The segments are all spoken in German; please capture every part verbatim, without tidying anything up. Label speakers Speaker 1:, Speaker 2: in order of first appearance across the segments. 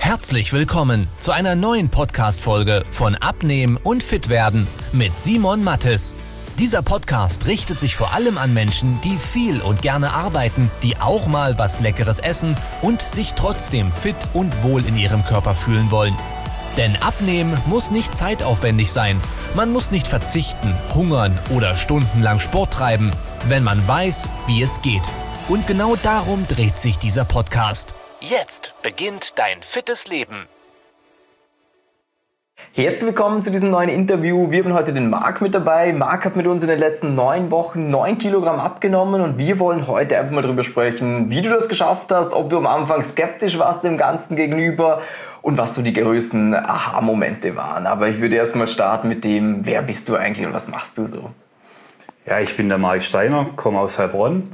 Speaker 1: Herzlich willkommen zu einer neuen Podcast-Folge von Abnehmen und Fitwerden mit Simon Mattes. Dieser Podcast richtet sich vor allem an Menschen, die viel und gerne arbeiten, die auch mal was Leckeres essen und sich trotzdem fit und wohl in ihrem Körper fühlen wollen. Denn Abnehmen muss nicht zeitaufwendig sein. Man muss nicht verzichten, hungern oder stundenlang Sport treiben, wenn man weiß, wie es geht. Und genau darum dreht sich dieser Podcast. Jetzt beginnt dein fittes Leben.
Speaker 2: Herzlich willkommen zu diesem neuen Interview. Wir haben heute den Marc mit dabei. Marc hat mit uns in den letzten neun Wochen neun Kilogramm abgenommen und wir wollen heute einfach mal darüber sprechen, wie du das geschafft hast, ob du am Anfang skeptisch warst dem Ganzen gegenüber und was so die größten Aha-Momente waren. Aber ich würde erst mal starten mit dem, wer bist du eigentlich und was machst du so?
Speaker 3: Ja, ich bin der Marc Steiner, komme aus Heilbronn,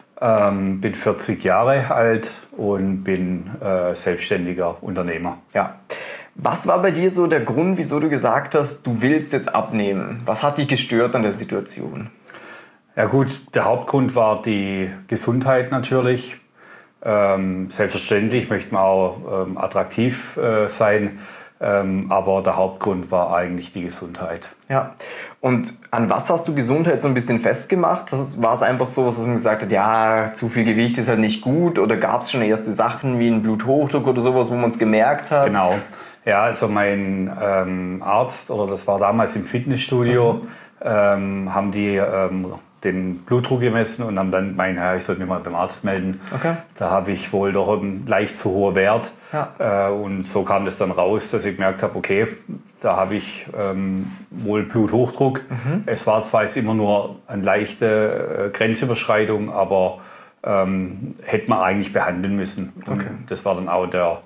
Speaker 3: ähm, bin vierzig Jahre alt und bin äh, selbstständiger Unternehmer.
Speaker 2: Ja. Was war bei dir so der Grund, wieso du gesagt hast, du willst jetzt abnehmen? Was hat dich gestört an der Situation?
Speaker 3: Ja gut, der Hauptgrund war die Gesundheit natürlich. Ähm, selbstverständlich möchte man auch ähm, attraktiv äh, sein, ähm, aber der Hauptgrund war eigentlich die Gesundheit.
Speaker 2: Ja, und an was hast du Gesundheit so ein bisschen festgemacht? War es einfach so, dass man gesagt hat, ja, zu viel Gewicht ist halt nicht gut? Oder gab es schon erste Sachen wie einen Bluthochdruck oder sowas, wo man es gemerkt hat?
Speaker 3: Genau. Ja, also mein ähm, Arzt, oder das war damals im Fitnessstudio, mhm. ähm, haben die ähm, den Blutdruck gemessen und haben dann gemeint, ja, ich sollte mich mal beim Arzt melden. Okay. Da habe ich wohl doch einen leicht zu hohen Wert. Ja. Äh, und so kam das dann raus, dass ich gemerkt habe, okay, da habe ich ähm, wohl Bluthochdruck. Mhm. Es war zwar jetzt immer nur eine leichte äh, Grenzüberschreitung, aber ähm, hätte man eigentlich behandeln müssen. Okay. Und das war dann auch der...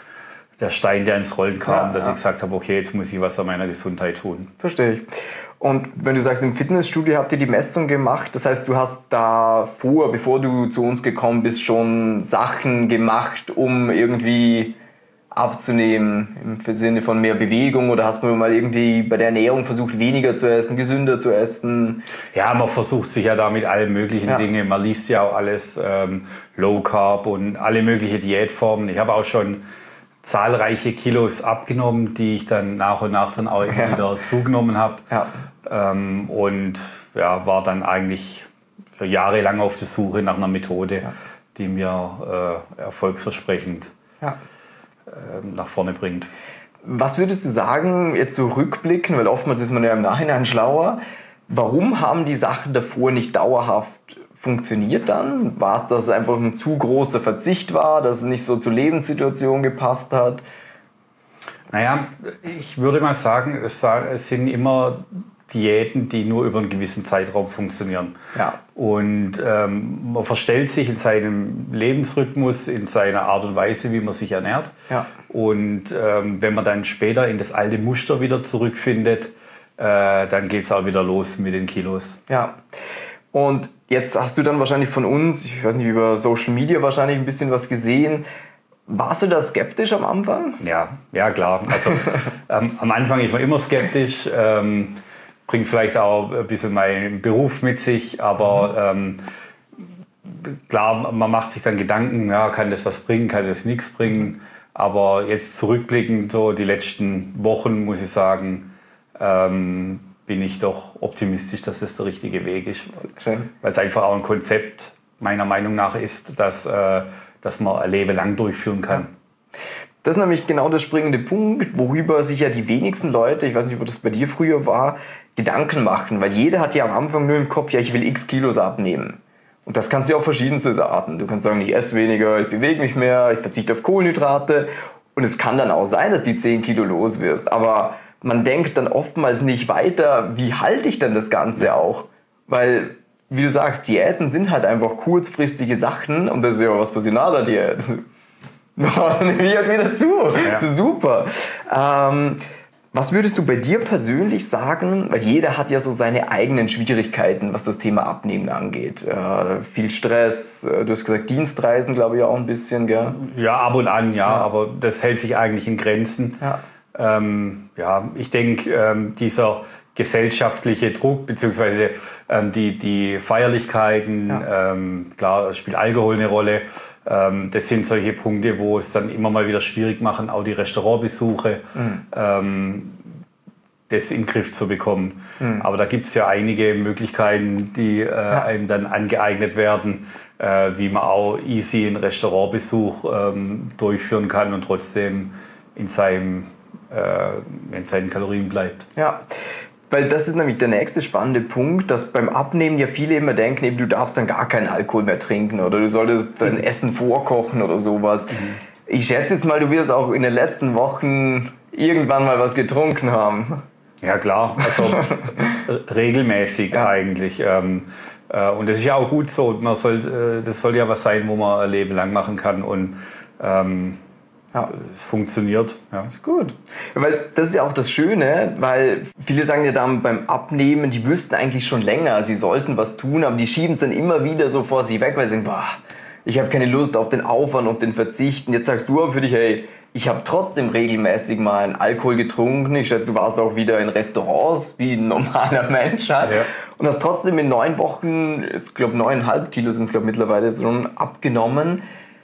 Speaker 3: der Stein, der ins Rollen kam, ja, dass ja. ich gesagt habe, okay, jetzt muss ich was an meiner Gesundheit tun.
Speaker 2: Verstehe ich. Und wenn du sagst, im Fitnessstudio habt ihr die Messung gemacht, das heißt, du hast davor, bevor du zu uns gekommen bist, schon Sachen gemacht, um irgendwie abzunehmen, im Sinne von mehr Bewegung, oder hast du mal irgendwie bei der Ernährung versucht, weniger zu essen, gesünder zu essen?
Speaker 3: Ja, man versucht sich ja da mit allen möglichen ja. Dingen, man liest ja auch alles, ähm, Low Carb und alle möglichen Diätformen. Ich habe auch schon zahlreiche Kilos abgenommen, die ich dann nach und nach dann auch immer ja. wieder zugenommen habe. Ja. Ähm, und ja, war dann eigentlich für Jahre lang auf der Suche nach einer Methode, ja. die mir äh, erfolgsversprechend ja. äh, nach vorne bringt.
Speaker 2: Was würdest du sagen, jetzt so rückblicken, weil oftmals ist man ja im Nachhinein schlauer, warum haben die Sachen davor nicht dauerhaft funktioniert dann? War es, dass es einfach ein zu großer Verzicht war, dass es nicht so zur Lebenssituation gepasst hat?
Speaker 3: Naja, ich würde mal sagen, es sind immer Diäten, die nur über einen gewissen Zeitraum funktionieren. Ja. Und ähm, man verstellt sich in seinem Lebensrhythmus, in seiner Art und Weise, wie man sich ernährt. Ja. Und ähm, wenn man dann später in das alte Muster wieder zurückfindet, äh, dann geht es auch wieder los mit den Kilos.
Speaker 2: Ja. Und jetzt hast du dann wahrscheinlich von uns, ich weiß nicht, über Social Media wahrscheinlich ein bisschen was gesehen. Warst du da skeptisch am Anfang?
Speaker 3: Ja, ja klar. Also ähm, am Anfang ist man immer skeptisch. Ähm, bringt vielleicht auch ein bisschen meinen Beruf mit sich. Aber ähm, klar, man macht sich dann Gedanken, ja, kann das was bringen, kann das nichts bringen. Aber jetzt zurückblickend, so die letzten Wochen, muss ich sagen, ähm, bin ich doch optimistisch, dass das der richtige Weg ist. Schön. Weil es einfach auch ein Konzept meiner Meinung nach ist, dass, äh, dass man ein Leben lang durchführen kann.
Speaker 2: Das ist nämlich genau der springende Punkt, worüber sich ja die wenigsten Leute, ich weiß nicht, ob das bei dir früher war, Gedanken machen. Weil jeder hat ja am Anfang nur im Kopf, ja, ich will x Kilos abnehmen. Und das kannst du ja auf verschiedenste Arten. Du kannst sagen, ich esse weniger, ich bewege mich mehr, ich verzichte auf Kohlenhydrate. Und es kann dann auch sein, dass du zehn Kilo los wirst. Aber man denkt dann oftmals nicht weiter, wie halte ich denn das Ganze auch? Weil, wie du sagst, Diäten sind halt einfach kurzfristige Sachen und das ist ja was passiert nach der Diät. Nehme ich halt wieder zu. Ja. So super. Ähm, was würdest du bei dir persönlich sagen? Weil jeder hat ja so seine eigenen Schwierigkeiten, was das Thema Abnehmen angeht. Äh, viel Stress, du hast gesagt Dienstreisen, glaube ich auch ein bisschen, gell?
Speaker 3: Ja, ab und an, ja, ja. aber das hält sich eigentlich in Grenzen. Ja. Ähm, ja, ich denke, ähm, dieser gesellschaftliche Druck, beziehungsweise ähm, die, die Feierlichkeiten, ja. ähm, klar, es spielt Alkohol eine Rolle, Ähm, das sind solche Punkte, wo es dann immer mal wieder schwierig machen, auch die Restaurantbesuche, mhm. ähm, das in den Griff zu bekommen. Mhm. Aber da gibt es ja einige Möglichkeiten, die äh, ja. einem dann angeeignet werden, äh, wie man auch easy einen Restaurantbesuch ähm, durchführen kann und trotzdem in, seinem, äh, in seinen Kalorien bleibt.
Speaker 2: Ja. Weil das ist nämlich der nächste spannende Punkt, dass beim Abnehmen ja viele immer denken, eben, du darfst dann gar keinen Alkohol mehr trinken oder du solltest dein Essen vorkochen oder sowas. Mhm. Ich schätze jetzt mal, du wirst auch in den letzten Wochen irgendwann mal was getrunken haben.
Speaker 3: Ja klar, also regelmäßig ja. eigentlich. Ähm, äh, und das ist ja auch gut so. Man soll, äh, das soll ja was sein, wo man ein Leben lang machen kann und ähm, ja. es funktioniert. Ja, ist gut.
Speaker 2: Weil das ist ja auch das Schöne, weil viele sagen ja dann beim Abnehmen, die wüssten eigentlich schon länger, sie sollten was tun, aber die schieben es dann immer wieder so vor sich weg, weil sie sagen, boah, ich habe keine Lust auf den Aufwand und den Verzicht. Und jetzt sagst du aber für dich, hey, ich habe trotzdem regelmäßig mal einen Alkohol getrunken. Ich schätze, du warst auch wieder in Restaurants, wie ein normaler Mensch halt. Ja. Und hast trotzdem in neun Wochen, ich glaube neuneinhalb Kilo sind es glaube mittlerweile schon abgenommen.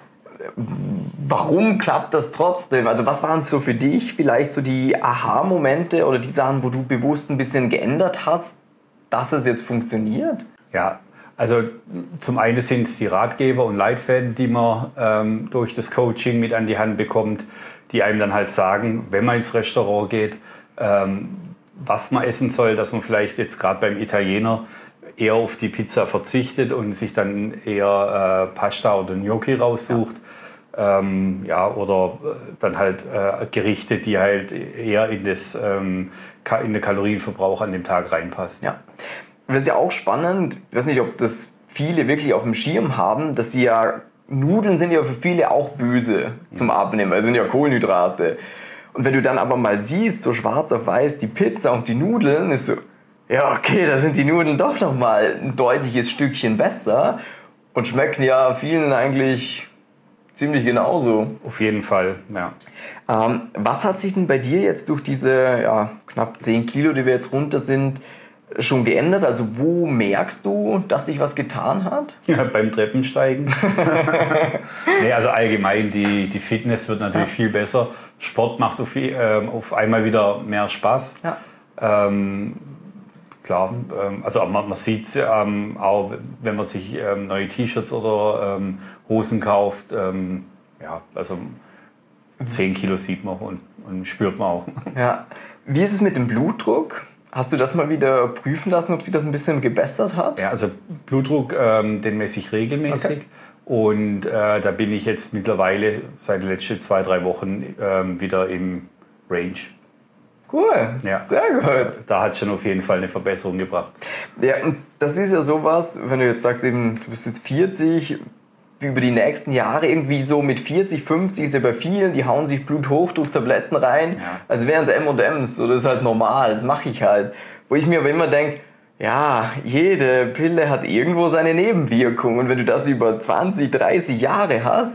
Speaker 2: Warum klappt das trotzdem? Also was waren so für dich vielleicht so die Aha-Momente oder die Sachen, wo du bewusst ein bisschen geändert hast, dass es jetzt funktioniert?
Speaker 3: Ja, also zum einen sind es die Ratgeber und Leitfäden, die man ähm, durch das Coaching mit an die Hand bekommt, die einem dann halt sagen, wenn man ins Restaurant geht, ähm, was man essen soll, dass man vielleicht jetzt gerade beim Italiener eher auf die Pizza verzichtet und sich dann eher äh, Pasta oder Gnocchi raussucht. Ja, ähm, ja oder dann halt äh, Gerichte, die halt eher in, das, ähm, in den Kalorienverbrauch an dem Tag reinpassen.
Speaker 2: Ja. Das ist ja auch spannend, ich weiß nicht, ob das viele wirklich auf dem Schirm haben, dass sie ja, Nudeln sind ja für viele auch böse zum Abnehmen, also sind ja Kohlenhydrate. Und wenn du dann aber mal siehst, so schwarz auf weiß, die Pizza und die Nudeln, ist so, ja okay, da sind die Nudeln doch nochmal ein deutliches Stückchen besser und schmecken ja vielen eigentlich ziemlich genauso.
Speaker 3: Auf jeden Fall, ja.
Speaker 2: Ähm, was hat sich denn bei dir jetzt durch diese ja, knapp zehn Kilo, die wir jetzt runter sind, schon geändert? Also wo merkst du, dass sich was getan hat?
Speaker 3: Ja, beim Treppensteigen. Nee, also allgemein, die, die Fitness wird natürlich ja. viel besser. Sport macht auf, äh, auf einmal wieder mehr Spaß. Ja. Ähm, klar, ähm, also man, man sieht es ähm, auch, wenn man sich ähm, neue T-Shirts oder ähm, Hosen kauft. Ähm, ja, also zehn Kilo sieht man und, und spürt man auch.
Speaker 2: Ja. Wie ist es mit dem Blutdruck? Hast du das mal wieder prüfen lassen, ob sich das ein bisschen gebessert hat?
Speaker 3: Ja, also Blutdruck, ähm, den messe ich regelmäßig. Okay. Und äh, da bin ich jetzt mittlerweile seit den letzten zwei, drei Wochen ähm, wieder im Range.
Speaker 2: Cool, ja. Sehr gut. Also,
Speaker 3: da hat es schon auf jeden Fall eine Verbesserung gebracht.
Speaker 2: Ja, und das ist ja sowas, wenn du jetzt sagst, eben, du bist jetzt vierzig, über die nächsten Jahre irgendwie so mit vierzig, fünfzig ist ja bei vielen, die hauen sich Bluthochdrucktabletten rein, ja. Also wären es M und M's, so, das ist halt normal, das mache ich halt. Wo ich mir aber immer denke, ja, jede Pille hat irgendwo seine Nebenwirkung und wenn du das über zwanzig, dreißig Jahre hast,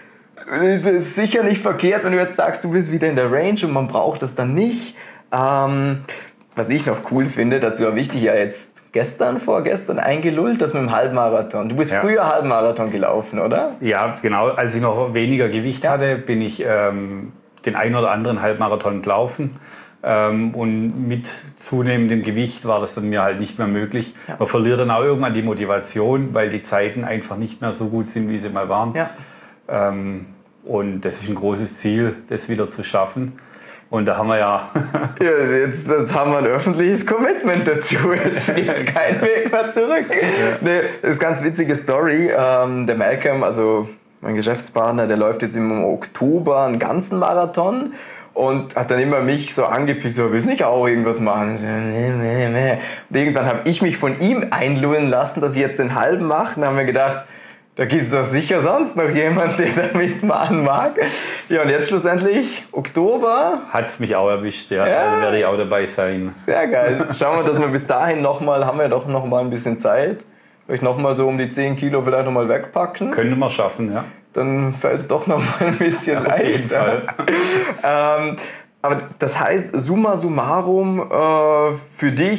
Speaker 2: ist es sicher nicht verkehrt, wenn du jetzt sagst, du bist wieder in der Range und man braucht das dann nicht. Ähm, was ich noch cool finde, dazu war wichtig ja jetzt gestern, vorgestern eingelullt, das mit dem Halbmarathon. Du bist ja. früher Halbmarathon gelaufen, oder?
Speaker 3: Ja, genau. Als ich noch weniger Gewicht ja. hatte, bin ich ähm, den einen oder anderen Halbmarathon gelaufen. Ähm, und mit zunehmendem Gewicht war das dann mir halt nicht mehr möglich. Ja. Man verliert dann auch irgendwann die Motivation, weil die Zeiten einfach nicht mehr so gut sind, wie sie mal waren. Ja. Ähm, und das ist ein großes Ziel, das wieder zu schaffen. Und da haben wir ja...
Speaker 2: ja jetzt, jetzt haben wir ein öffentliches Commitment dazu. Jetzt gibt es keinen Weg mehr zurück. Ja. Nee, das ist eine ganz witzige Story. Ähm, der Malcolm, also mein Geschäftspartner, der läuft jetzt im Oktober einen ganzen Marathon und hat dann immer mich so angepickt, so, willst du nicht auch irgendwas machen? So, nee, nee, nee. Und irgendwann habe ich mich von ihm einlullen lassen, dass ich jetzt den halben mache. Und dann haben wir gedacht, da gibt es doch sicher sonst noch jemand, der da mitmachen mag. Ja, und jetzt schlussendlich, Oktober.
Speaker 3: Hat es mich auch erwischt, ja. ja. Da werde ich auch dabei sein.
Speaker 2: Sehr geil. Schauen wir, dass wir bis dahin nochmal, haben wir doch noch mal ein bisschen Zeit. Vielleicht nochmal so um die zehn Kilo vielleicht nochmal wegpacken.
Speaker 3: Können wir schaffen, ja.
Speaker 2: Dann fällt es doch nochmal ein bisschen
Speaker 3: ja,
Speaker 2: leichter.
Speaker 3: Auf jeden Fall.
Speaker 2: ähm, aber das heißt, summa summarum, äh, für dich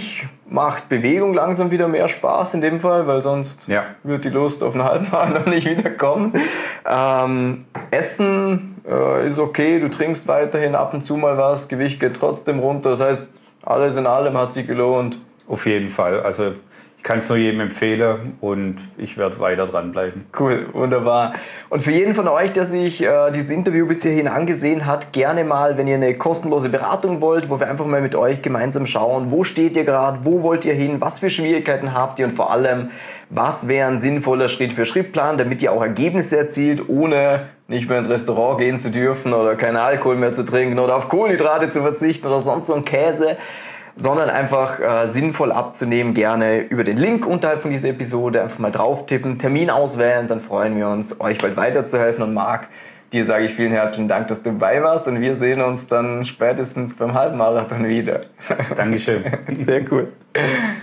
Speaker 2: macht Bewegung langsam wieder mehr Spaß in dem Fall, weil sonst
Speaker 3: ja.
Speaker 2: wird die Lust auf einen Halbmarathon nicht wiederkommen. Ähm, Essen äh, ist okay, du trinkst weiterhin ab und zu mal was, Gewicht geht trotzdem runter, das heißt, alles in allem hat sich gelohnt.
Speaker 3: Auf jeden Fall, also ich kann es nur jedem empfehlen und ich werde weiter dranbleiben.
Speaker 2: Cool, wunderbar. Und für jeden von euch, der sich äh, dieses Interview bis hierhin angesehen hat, gerne mal, wenn ihr eine kostenlose Beratung wollt, wo wir einfach mal mit euch gemeinsam schauen, wo steht ihr gerade, wo wollt ihr hin, was für Schwierigkeiten habt ihr und vor allem, was wäre ein sinnvoller Schritt-für-Schritt-Plan, damit ihr auch Ergebnisse erzielt, ohne nicht mehr ins Restaurant gehen zu dürfen oder keinen Alkohol mehr zu trinken oder auf Kohlenhydrate zu verzichten oder sonst so einen Käse, sondern einfach äh, sinnvoll abzunehmen, gerne über den Link unterhalb von dieser Episode einfach mal drauf tippen, Termin auswählen, dann freuen wir uns, euch bald weiterzuhelfen. Und Marc, dir sage ich vielen herzlichen Dank, dass du dabei warst und wir sehen uns dann spätestens beim Halbmarathon wieder.
Speaker 3: Dankeschön.
Speaker 2: Sehr cool.